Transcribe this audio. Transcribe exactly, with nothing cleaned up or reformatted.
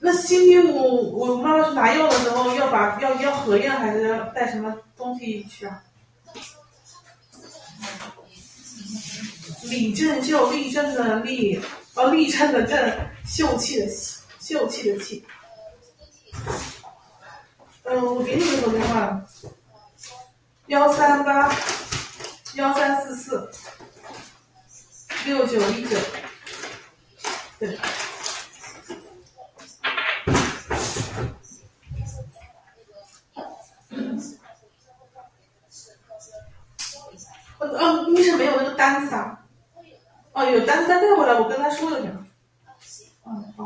那心律母，我妈妈去拿药的时候要把要要核验还是要带什么东西去啊？李正秀，立正的立，哦，立正的正，秀气的秀气的气。嗯、呃，我给你个手电话，幺三八幺三四四六九一九，对。哦，医生没有那个单子啊？哦，有单子再带回来，我跟他说一下。嗯，好。